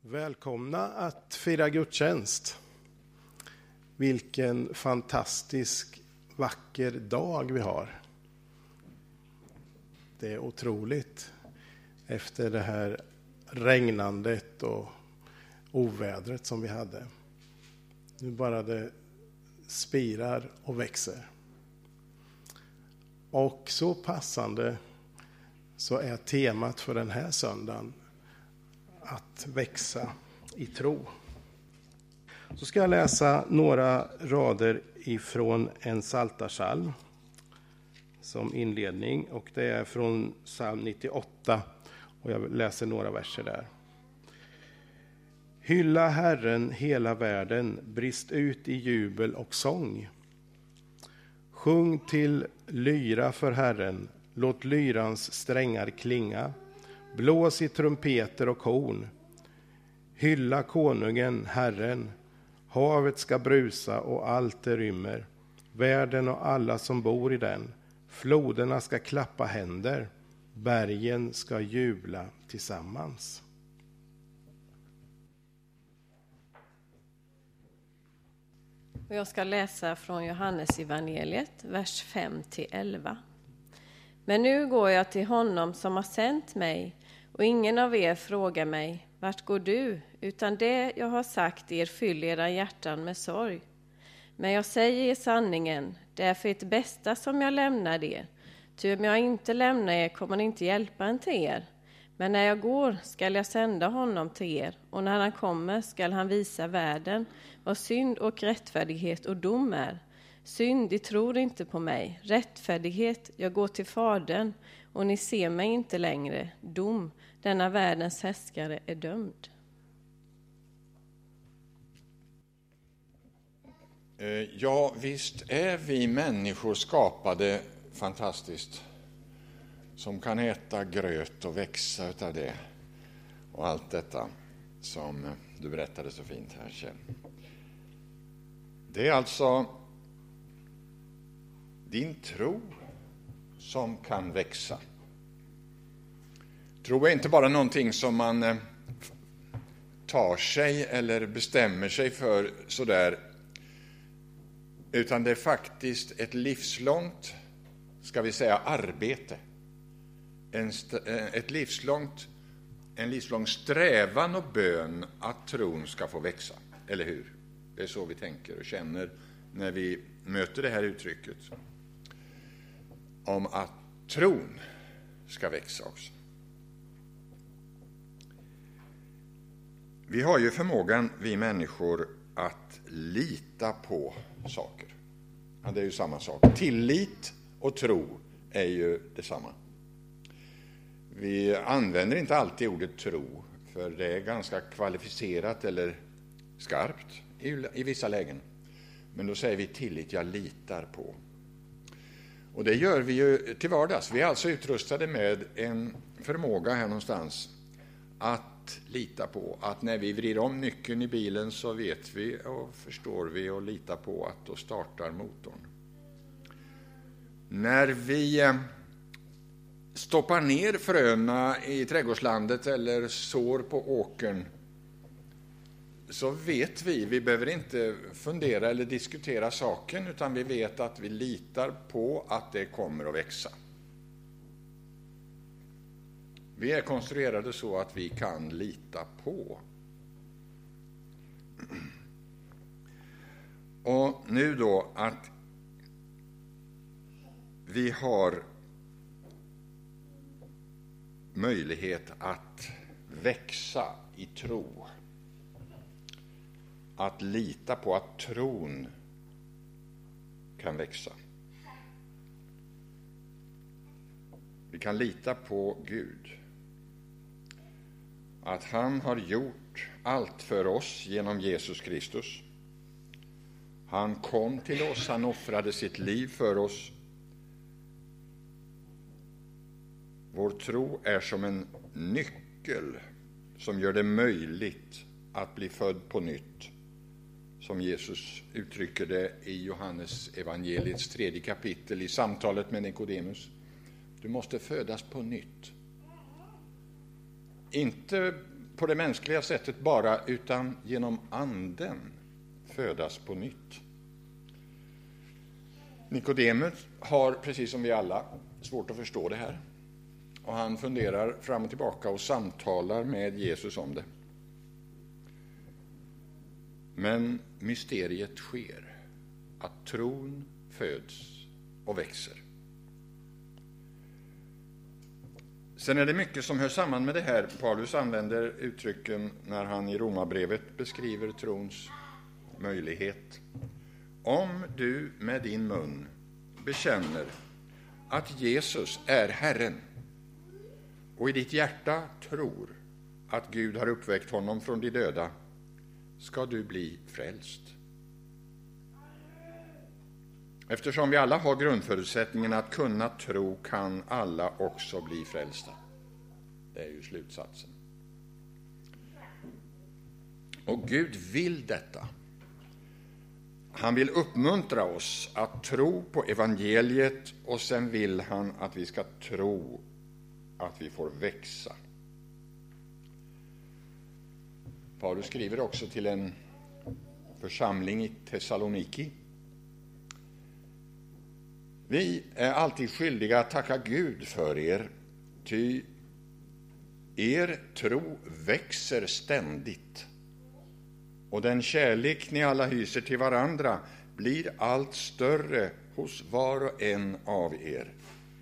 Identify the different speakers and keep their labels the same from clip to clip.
Speaker 1: Välkomna att fira gudstjänst. Vilken fantastisk, vacker dag vi har. Det är otroligt efter det här regnandet och ovädret som vi hade. Nu bara det spirar och växer. Och så passande så är temat för den här söndagen att växa i tro. Så ska jag läsa några rader ifrån en psaltarpsalm som inledning. Och det är från psalm 98 och jag läser några verser där. Hylla Herren hela världen, brist ut i jubel och sång. Sjung till lyra för Herren, låt lyrans strängar klinga. Blås i trumpeter och horn. Hylla konungen, Herren. Havet ska brusa och allt det rymmer. Världen och alla som bor i den. Floderna ska klappa händer. Bergen ska jubla tillsammans.
Speaker 2: Och jag ska läsa från Johannes evangeliet, vers 5-11. Men nu går jag till honom som har sänt mig, och ingen av er frågar mig, vart går du? Utan det jag har sagt er fyller era hjärtan med sorg. Men jag säger er sanningen, det är för ert bästa som jag lämnar er. Ty om jag inte lämnar er kommer det inte hjälpa en till er. Men när jag går skall jag sända honom till er, och när han kommer skall han visa världen vad synd och rättfärdighet och dom är. Synd, de tror inte på mig. Rättfärdighet, jag går till Fadern och ni ser mig inte längre. Dom, denna världens härskare är dömd.
Speaker 3: Ja, visst är vi människor skapade fantastiskt. Som kan äta gröt och växa utav det. Och allt detta som du berättade så fint här, Kjell. Det är alltså din tro som kan växa. Tro är inte bara någonting som man tar sig eller bestämmer sig för sådär. Utan det är faktiskt ett livslångt, ska vi säga, arbete. En livslång strävan och bön att tron ska få växa. Eller hur? Det är så vi tänker och känner när vi möter det här uttrycket. Om att tron ska växa också. Vi har ju förmågan, vi människor, att lita på saker. Ja, det är ju samma sak. Tillit och tro är ju detsamma. Vi använder inte alltid ordet tro, för det är ganska kvalificerat eller skarpt i vissa lägen. Men då säger vi tillit, jag litar på. Och det gör vi ju till vardags. Vi är alltså utrustade med en förmåga här någonstans att lita på. Att när vi vrider om nyckeln i bilen så vet vi och förstår vi och litar på att då startar motorn. När vi stoppar ner fröna i trädgårdslandet eller sår på åkern så vet vi behöver inte fundera eller diskutera saken, utan vi vet att vi litar på att det kommer att växa. Vi är konstruerade så att vi kan lita på. Och nu då att vi har möjlighet att växa i tro. Att lita på att tron kan växa. Vi kan lita på Gud. Att han har gjort allt för oss genom Jesus Kristus. Han kom till oss, han offrade sitt liv för oss. Vår tro är som en nyckel som gör det möjligt att bli född på nytt. Som Jesus uttrycker det i Johannes evangeliets 3 kapitel i samtalet med Nikodemus. Du måste födas på nytt. Inte på det mänskliga sättet bara, utan genom anden födas på nytt. Nikodemus har, precis som vi alla, svårt att förstå det här. Och han funderar fram och tillbaka och samtalar med Jesus om det. Men mysteriet sker, att tron föds och växer. Sen är det mycket som hör samman med det här. Paulus använder uttrycken när han i Romarbrevet beskriver trons möjlighet. Om du med din mun bekänner att Jesus är Herren och i ditt hjärta tror att Gud har uppväckt honom från de döda, ska du bli frälst. Eftersom vi alla har grundförutsättningen att kunna tro, kan alla också bli frälsta. Det är ju slutsatsen. Och Gud vill detta. Han vill uppmuntra oss att tro på evangeliet, och sen vill han att vi ska tro att vi får växa. Paulus skriver också till en församling i Thessaloniki. Vi är alltid skyldiga att tacka Gud för er, ty er tro växer ständigt, och den kärlek ni alla hyser till varandra blir allt större hos var och en av er.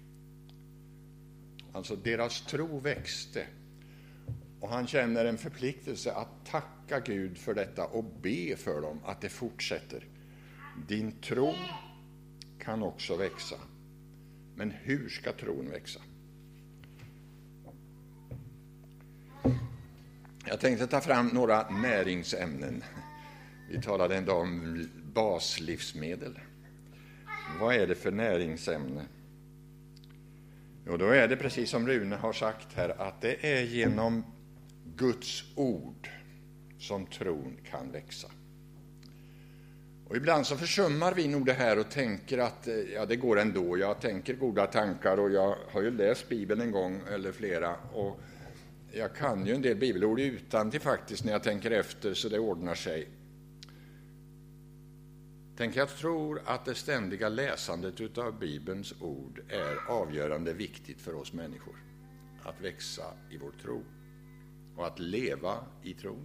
Speaker 3: Alltså deras tro växte, och han känner en förpliktelse att tacka Gud för detta och be för dem att det fortsätter. Din tro kan också växa. Men hur ska tron växa? Jag tänkte ta fram några näringsämnen. Vi talade en dag om baslivsmedel. Vad är det för näringsämne? Jo, då är det precis som Rune har sagt här, att det är genom Guds ord som tron kan växa. Och ibland så försummar vi nog det här och tänker att ja, det går ändå. Jag tänker goda tankar, och jag har ju läst Bibeln en gång eller flera, och jag kan ju en del bibelord utan till faktiskt när jag tänker efter, så det ordnar sig. Jag tror att det ständiga läsandet av Bibelns ord är avgörande viktigt för oss människor. Att växa i vår tro och att leva i tron.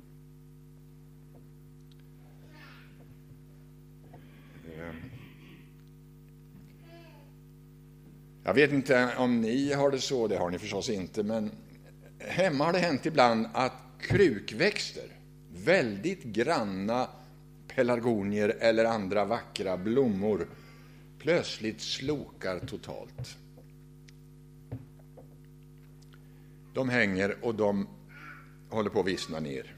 Speaker 3: Jag vet inte om ni har det så, det har ni förstås inte, men hemma har det hänt ibland att krukväxter, väldigt granna pelargonier eller andra vackra blommor, plötsligt slokar totalt. De hänger och de håller på att vissna ner.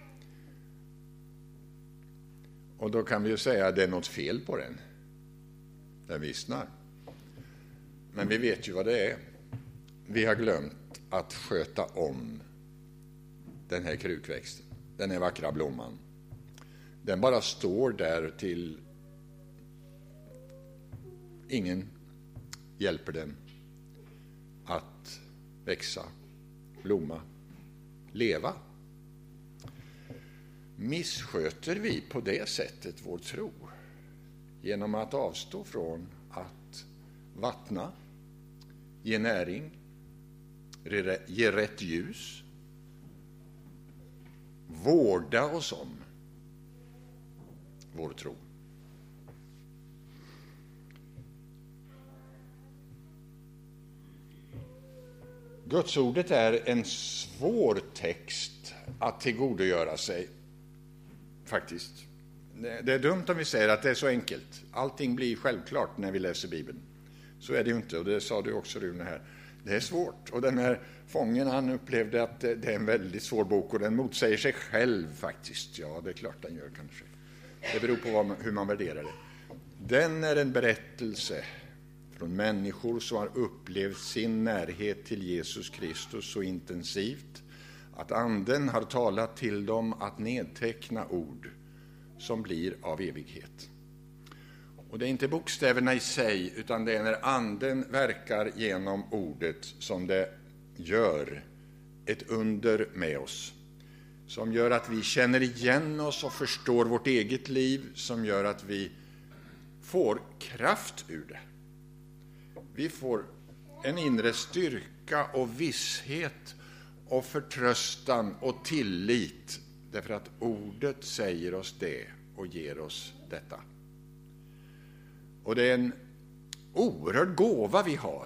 Speaker 3: Och då kan vi ju säga att det är något fel på den. Den vissnar. Men vi vet ju vad det är. Vi har glömt att sköta om den här krukväxten, den här vackra blomman. Den bara står där till ingen hjälper den att växa, blomma, leva. Missköter vi på det sättet vår tro genom att avstå från att vattna, ge näring, ge rätt ljus, vårda oss om vår tro? Gudsordet är en svår text att tillgodogöra sig, faktiskt. Det är dumt om vi säger att det är så enkelt. Allting blir självklart när vi läser Bibeln. Så är det ju inte, och det sa du också, Rune, här. Det är svårt, och den här fången, han upplevde att det är en väldigt svår bok, och den motsäger sig själv faktiskt. Ja, det är klart den gör kanske. Det beror på hur man värderar det. Den är en berättelse från människor som har upplevt sin närhet till Jesus Kristus så intensivt att anden har talat till dem att nedteckna ord som blir av evighet. Och det är inte bokstäverna i sig, utan det är när anden verkar genom ordet som det gör ett under med oss. som gör att vi känner igen oss och förstår vårt eget liv, som gör att vi får kraft ur det. Vi får en inre styrka och visshet och förtröstan och tillit, därför att ordet säger oss det och ger oss detta. Och det är en oerhörd gåva vi har,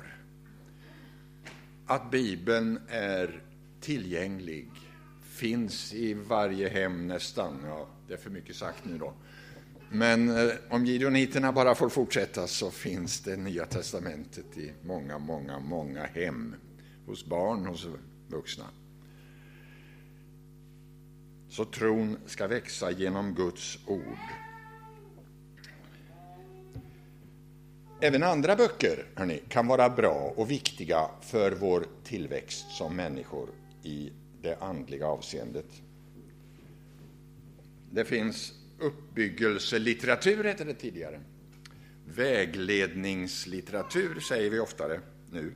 Speaker 3: att Bibeln är tillgänglig, finns i varje hem nästan. Ja, det är för mycket sagt nu då. Men om gideoniterna bara får fortsätta, så finns det Nya testamentet i många, många, många hem. Hos barn, hos vuxna. Så tron ska växa genom Guds ord. Även andra böcker, hörrni, kan vara bra och viktiga för vår tillväxt som människor i det andliga avseendet. Det finns uppbyggelselitteratur, heter det tidigare. Vägledningslitteratur säger vi oftare nu.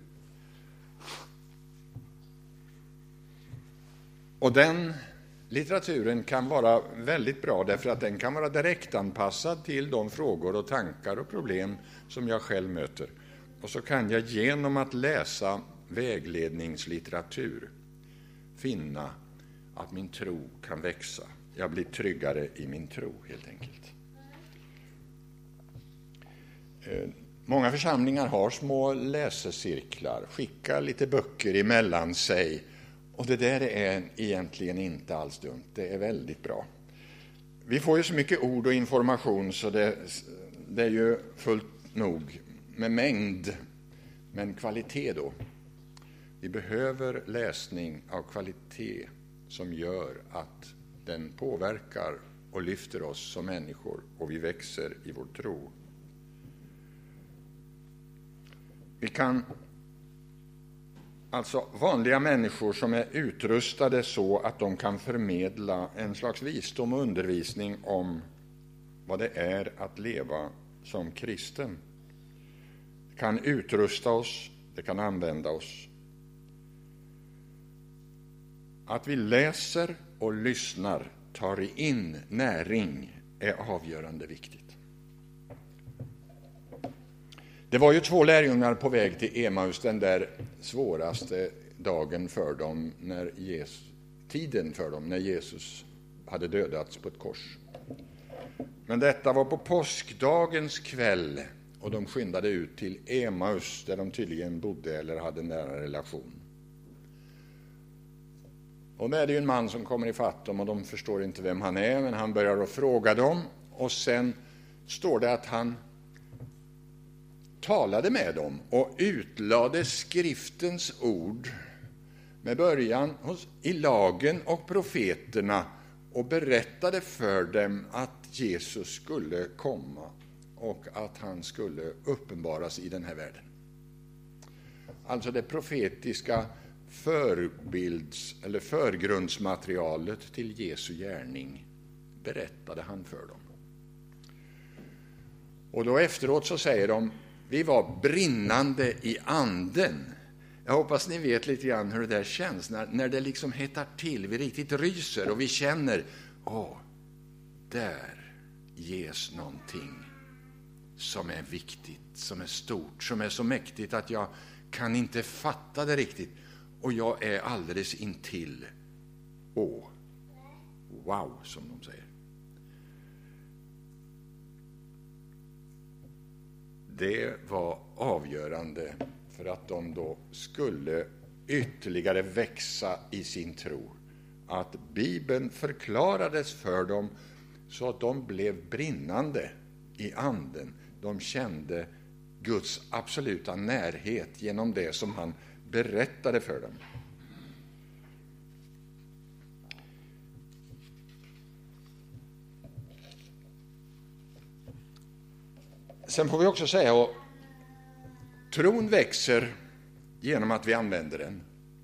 Speaker 3: Och den litteraturen kan vara väldigt bra, därför att den kan vara direktanpassad till de frågor och tankar och problem som jag själv möter. Och så kan jag genom att läsa vägledningslitteratur finna att min tro kan växa. Jag blir tryggare i min tro, helt enkelt. Många församlingar har små läsecirklar, skickar lite böcker emellan sig. Och det där är egentligen inte alls dumt, det är väldigt bra. Vi får ju så mycket ord och information, så det är ju fullt nog med mängd, men kvalitet då. Vi behöver läsning av kvalitet som gör att den påverkar och lyfter oss som människor, och vi växer i vår tro. Vi kan alltså vanliga människor som är utrustade så att de kan förmedla en slags visdom och undervisning om vad det är att leva som kristen. Det kan utrusta oss, det kan använda oss. Att vi läser och lyssnar, tar in näring, är avgörande viktigt. Det var ju 2 lärjungar på väg till Emmaus den där svåraste dagen för dem, när Jesus hade dödats på ett kors. Men detta var på påskdagens kväll, och de skyndade ut till Emmaus, där de tydligen bodde eller hade en nära relation. Och där är det ju en man som kommer ifatt dem, och de förstår inte vem han är, men han börjar att fråga dem, och sen står det att han talade med dem och utlade skriftens ord med början i lagen och profeterna, och berättade för dem att Jesus skulle komma och att han skulle uppenbaras i den här världen. Alltså det profetiska förgrundsmaterialet till Jesu gärning berättade han för dem. Och då efteråt så säger de: vi var brinnande i anden. Jag hoppas ni vet lite grann hur det där känns när det liksom hettar till. Vi riktigt ryser och vi känner, där ges någonting som är viktigt, som är stort, som är så mäktigt att jag kan inte fatta det riktigt. Och jag är alldeles intill. Wow, som de säger. Det var avgörande för att de då skulle ytterligare växa i sin tro. Att Bibeln förklarades för dem så att de blev brinnande i anden. De kände Guds absoluta närhet genom det som han berättade för dem. Sen får vi också säga att tron växer genom att vi använder den.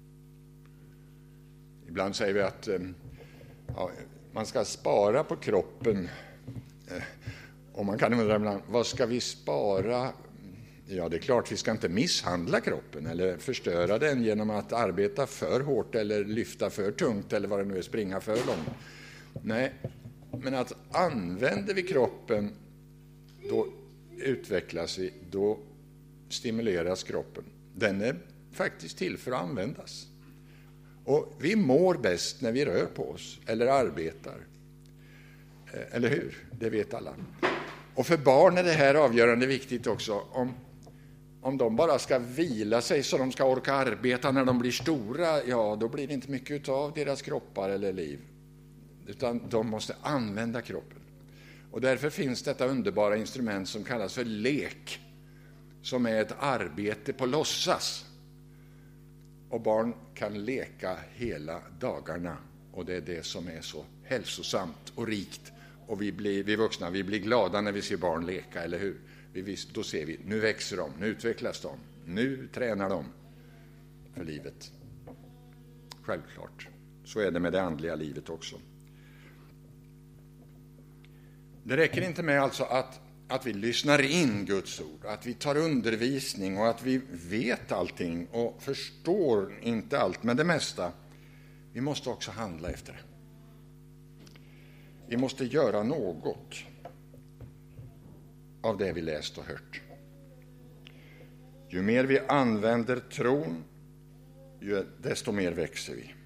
Speaker 3: Ibland säger vi att man ska spara på kroppen. Och man kan undra ibland, vad ska vi spara Ja, det är klart vi ska inte misshandla kroppen eller förstöra den genom att arbeta för hårt eller lyfta för tungt eller vad det nu är, springa för långt. Nej, men att använder vi kroppen, då utvecklas vi, då stimuleras kroppen. Den är faktiskt till för att användas. Och vi mår bäst när vi rör på oss eller arbetar. Eller hur? Det vet alla. Och för barn är det här avgörande viktigt också. Om de bara ska vila sig så de ska orka arbeta när de blir stora, ja, då blir det inte mycket av deras kroppar eller liv. Utan de måste använda kroppen. Och därför finns detta underbara instrument som kallas för lek, som är ett arbete på låtsas. Och barn kan leka hela dagarna, och det är det som är så hälsosamt och rikt. Och vi vuxna, vi blir glada när vi ser barn leka, eller hur? Då ser vi, nu växer de, nu utvecklas de, nu tränar de för livet. Självklart. Så är det med det andliga livet också. Det räcker inte med alltså att vi lyssnar in Guds ord, att vi tar undervisning och att vi vet allting och förstår inte allt, men det mesta. Vi måste också handla efter det. Vi måste göra något av det vi läst och hört. Ju mer vi använder tron, desto mer växer vi.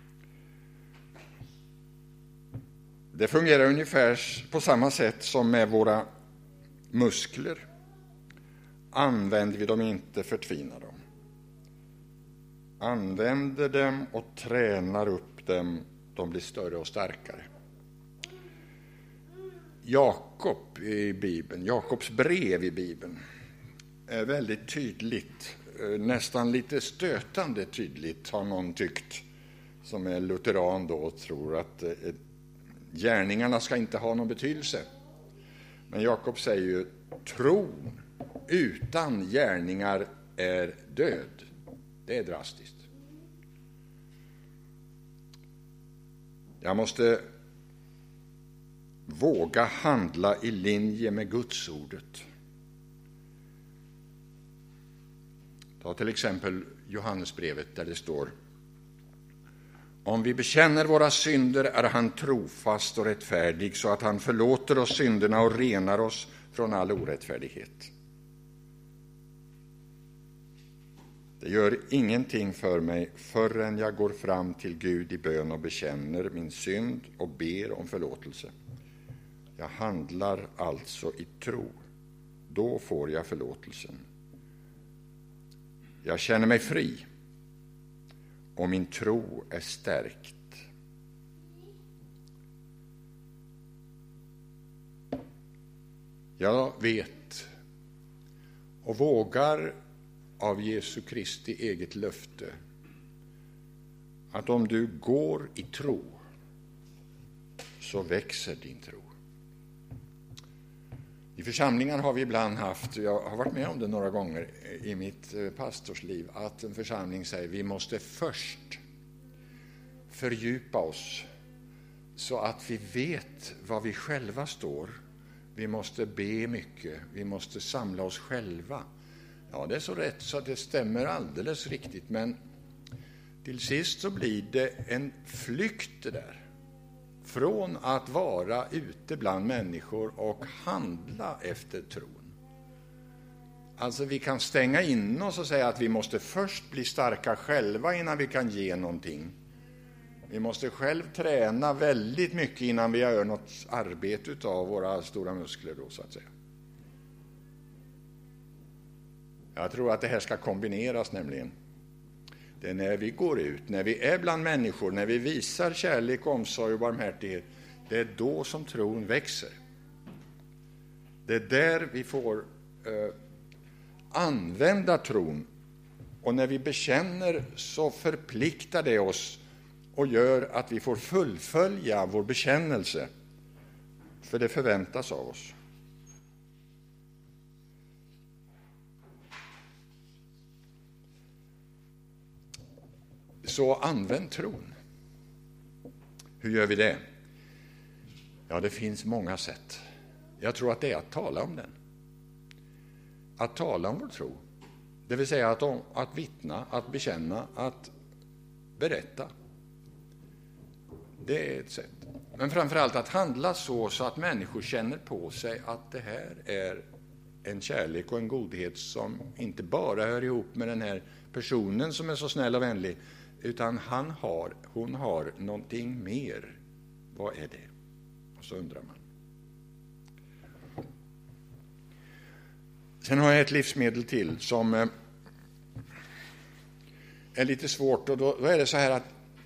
Speaker 3: Det fungerar ungefär på samma sätt som med våra muskler. Använder vi dem inte, förtvinar de. Använder dem och tränar upp dem, de blir större och starkare. Jakob i Bibeln, Jakobs brev i Bibeln är väldigt tydligt, nästan lite stötande tydligt har någon tyckt, som är lutheran då och tror att gärningarna ska inte ha någon betydelse. Men Jakob säger ju, tron utan gärningar är död. Det är drastiskt. Jag måste våga handla i linje med Guds ordet. Ta till exempel Johannesbrevet där det står: om vi bekänner våra synder är han trofast och rättfärdig så att han förlåter oss synderna och renar oss från all orättfärdighet. Det gör ingenting för mig förrän jag går fram till Gud i bön och bekänner min synd och ber om förlåtelse. Jag handlar alltså i tro. Då får jag förlåtelsen. Jag känner mig fri och min tro är stärkt. Jag vet och vågar av Jesu Kristi eget löfte att om du går i tro så växer din tro. I församlingar har vi ibland haft, jag har varit med om det några gånger i mitt pastorsliv, att en församling säger vi måste först fördjupa oss så att vi vet vad vi själva står. Vi måste be mycket, vi måste samla oss själva. Ja, det är så rätt så att det stämmer alldeles riktigt, men till sist så blir det en flykt det där. Från att vara ute bland människor och handla efter tron. Alltså vi kan stänga in oss och säga att vi måste först bli starka själva innan vi kan ge någonting. Vi måste själv träna väldigt mycket innan vi gör något arbete av våra stora muskler då, så att säga. Jag tror att det här ska kombineras nämligen. Det är när vi går ut, när vi är bland människor, när vi visar kärlek, omsorg och barmhärtighet, det är då som tron växer. Det är där vi får använda tron. Och när vi bekänner så förpliktar det oss och gör att vi får fullfölja vår bekännelse. För det förväntas av oss. Så använd tron. Hur gör vi det? Ja, det finns många sätt. Jag tror att det är att tala om den. att tala om vår tro. Det vill säga att vittna, att bekänna, att berätta. Det är ett sätt. Men framförallt att handla så att människor känner på sig att det här är en kärlek och en godhet som inte bara hör ihop med den här personen som är så snäll och vänlig, utan hon har någonting mer. Vad är det? Och så undrar man. Sen har jag ett livsmedel till som är lite svårt, och då är det så här att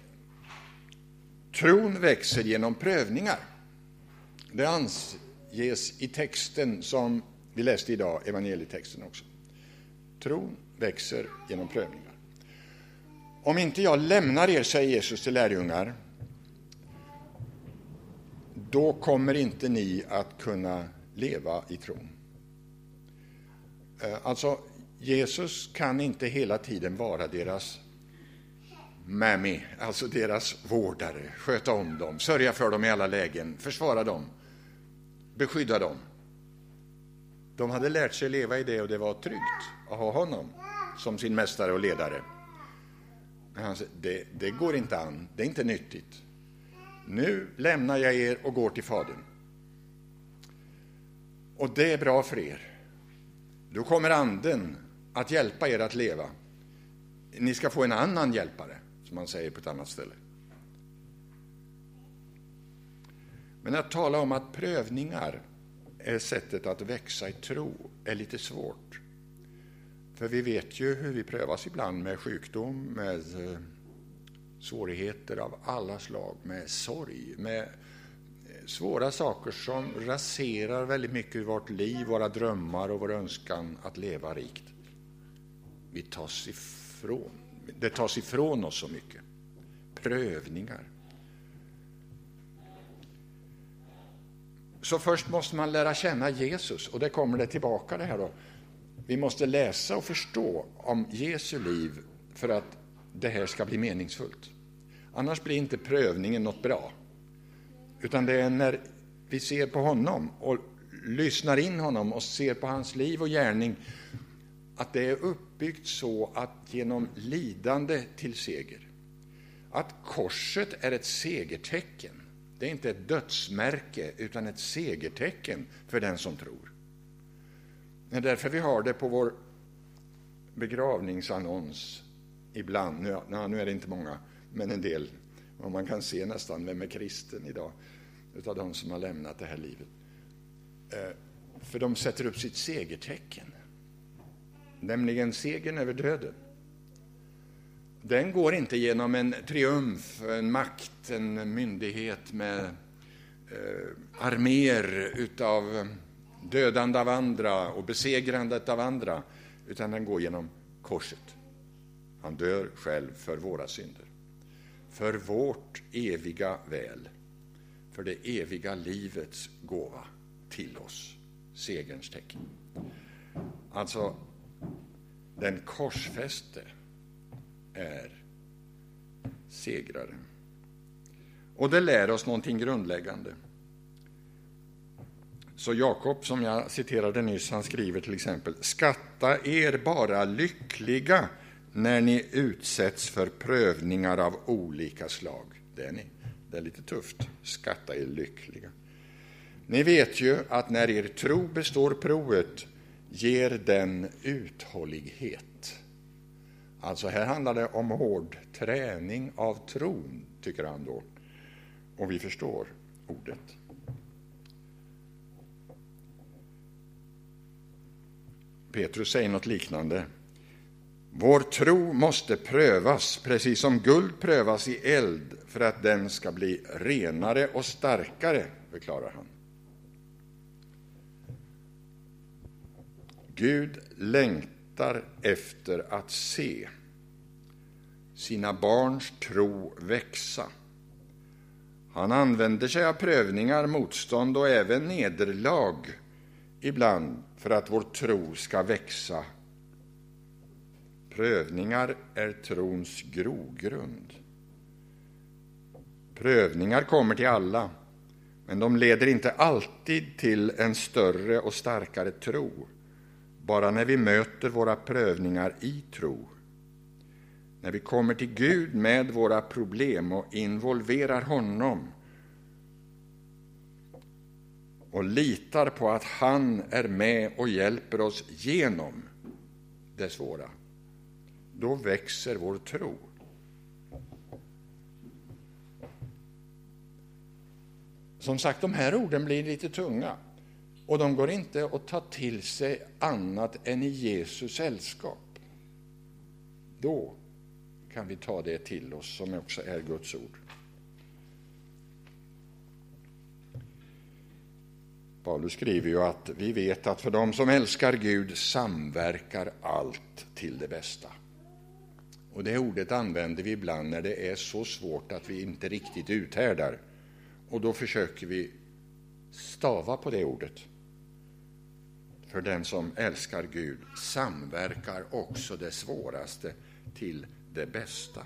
Speaker 3: tron växer genom prövningar. Det anges i texten som vi läste idag, evangelietexten också. Tron växer genom prövningar. Om inte jag lämnar er, säger Jesus till lärjungar, då kommer inte ni att kunna leva i tron. Alltså, Jesus kan inte hela tiden vara deras mammy, alltså deras vårdare, sköta om dem, sörja för dem i alla lägen, försvara dem, beskydda dem. De hade lärt sig leva i det, och det var tryggt att ha honom som sin mästare och ledare. Men han säger, det går inte an, det är inte nyttigt. Nu lämnar jag er och går till Fadern. Och det är bra för er. Då kommer anden att hjälpa er att leva. Ni ska få en annan hjälpare, som man säger på ett annat ställe. Men att tala om att prövningar är sättet att växa i tro är lite svårt. För vi vet ju hur vi prövas ibland med sjukdom, med svårigheter av alla slag, med sorg, med svåra saker som raserar väldigt mycket i vårt liv, våra drömmar och vår önskan att leva rikt. Det tas ifrån oss så mycket. Prövningar. Så först måste man lära känna Jesus, och det kommer det tillbaka det här då. Vi måste läsa och förstå om Jesu liv för att det här ska bli meningsfullt. Annars blir inte prövningen något bra. Utan det är när vi ser på honom och lyssnar in honom och ser på hans liv och gärning, att det är uppbyggt så att genom lidande till seger. Att korset är ett segertecken. Det är inte ett dödsmärke utan ett segertecken för den som tror. Det är därför vi har det på vår begravningsannons ibland. Nu är det inte många, men en del. Och man kan se nästan vem är kristen idag utav de som har lämnat det här livet. För de sätter upp sitt segertecken. Nämligen segern över döden. Den går inte genom en triumf, en makt, en myndighet med arméer utav dödande av andra och besegrandet av andra, utan den går genom korset. Han dör själv för våra synder. För vårt eviga väl. För det eviga livets gåva till oss. Segerns tecken. Alltså, den korsfäste är segrare. Och det lär oss någonting grundläggande. Så Jakob, som jag citerade nyss, han skriver till exempel: skatta er bara lyckliga när ni utsätts för prövningar av olika slag. Det är lite tufft. Skatta er lyckliga. Ni vet ju att när er tro består provet ger den uthållighet. Alltså här handlar det om hård träning av tron, tycker han då. Och vi förstår ordet. Petrus säger något liknande. Vår tro måste prövas, precis som guld prövas i eld, för att den ska bli renare och starkare, förklarar han. Gud längtar efter att se sina barns tro växa. Han använder sig av prövningar, motstånd och även nederlag ibland för att vår tro ska växa. Prövningar är trons grogrund. Prövningar kommer till alla, men de leder inte alltid till en större och starkare tro. bara när vi möter våra prövningar i tro, när vi kommer till Gud med våra problem och involverar honom och litar på att han är med och hjälper oss genom det svåra, då växer vår tro. Som sagt, de här orden blir lite tunga och de går inte att ta till sig annat än i Jesus sällskap. Då kan vi ta det till oss som också är Guds ord. Paulus skriver ju att vi vet att för dem som älskar Gud samverkar allt till det bästa. Och det ordet använder vi ibland när det är så svårt att vi inte riktigt uthärdar. Och då försöker vi stava på det ordet. För den som älskar Gud samverkar också det svåraste till det bästa.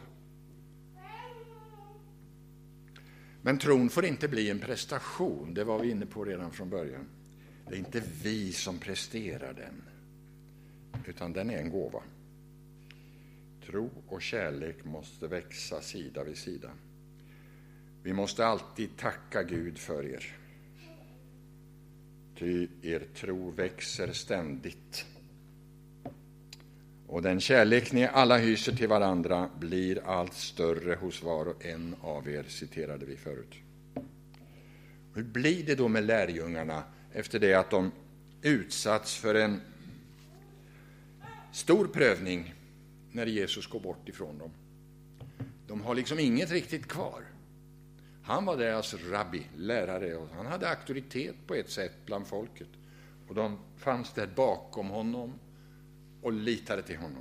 Speaker 3: Men tron får inte bli en prestation, det var vi inne på redan från början. Det är inte vi som presterar den, utan den är en gåva. Tro och kärlek måste växa sida vid sida. Vi måste alltid tacka Gud för er. Ty er tro växer ständigt. Och den kärlek ni alla hyser till varandra blir allt större hos var och en av er, citerade vi förut. Hur blir det då med lärjungarna efter det att de utsatts för en stor prövning när Jesus går bort ifrån dem? De har liksom inget riktigt kvar. Han var deras rabbi, lärare, och han hade auktoritet på ett sätt bland folket. Och de fanns där bakom honom och litade till honom.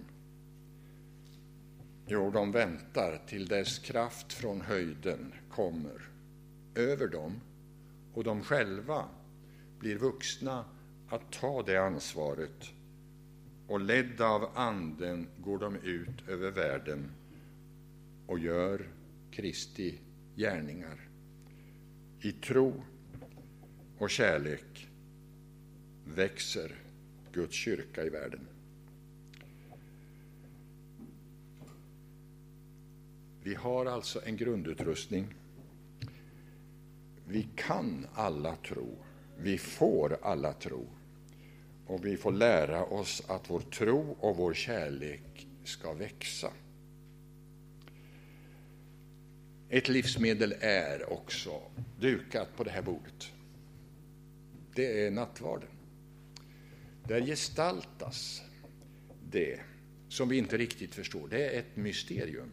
Speaker 3: Jo, de väntar till dess kraft från höjden kommer över dem och de själva blir vuxna att ta det ansvaret, och ledda av anden går de ut över världen och gör Kristi gärningar. I tro och kärlek växer Guds kyrka i världen. Vi har alltså en grundutrustning. Vi kan alla tro. Vi får alla tro. Och vi får lära oss att vår tro och vår kärlek ska växa. Ett livsmedel är också dukat på det här bordet. Det är nattvarden. Där gestaltas det som vi inte riktigt förstår. Det är ett mysterium.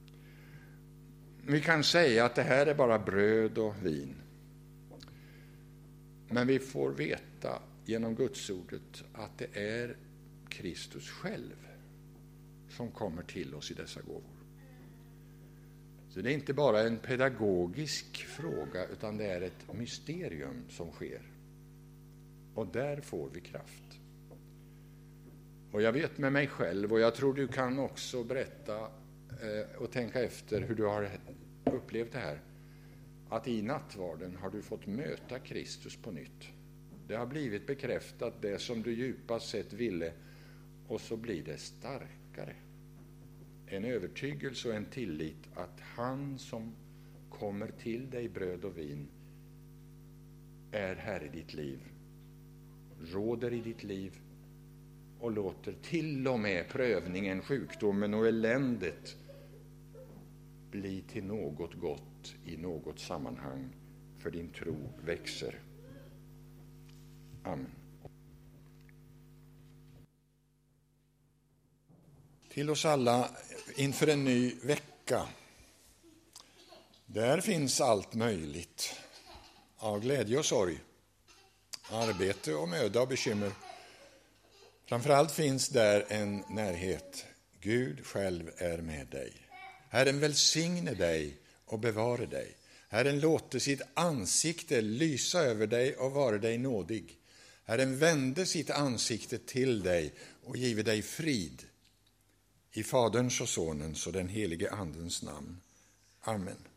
Speaker 3: Vi kan säga att det här är bara bröd och vin. Men vi får veta genom Gudsordet att det är Kristus själv som kommer till oss i dessa gåvor. Så det är inte bara en pedagogisk fråga, utan det är ett mysterium som sker. Och där får vi kraft. Och jag vet med mig själv, och jag tror du kan också berätta och tänka efter hur du har upplevt det här, att i nattvarden har du fått möta Kristus på nytt. Det har blivit bekräftat det som du djupast sett ville, och så blir det starkare. En övertygelse och en tillit att han som kommer till dig bröd och vin är här i ditt liv, råder i ditt liv och låter till och med prövningen, sjukdomen och eländet bli till något gott i något sammanhang, för din tro växer. Amen. Till oss alla inför en ny vecka. Där finns allt möjligt av glädje och sorg, arbete och möda och bekymmer. Framförallt finns där en närhet. Gud själv är med dig. Herren välsigne dig och bevare dig. Herren låter sitt ansikte lysa över dig och vara dig nådig. Herren vände sitt ansikte till dig och give dig frid. I Faderns och Sonens och den helige Andens namn. Amen.